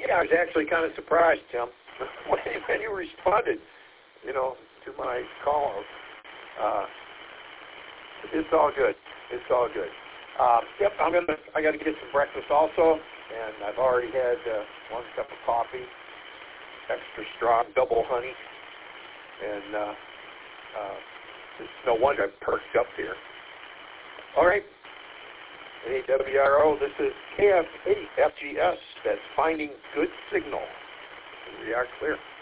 Yeah, I was actually kind of surprised, Tim, when you responded, to my call. It's all good. It's all good. Yep, I got to get some breakfast also, and I've already had 1 cup of coffee, extra strong, double honey, and it's no wonder I'm perked up here. All right. AWRO, this is KF8FGS. That's Finding Good Signal. We are clear.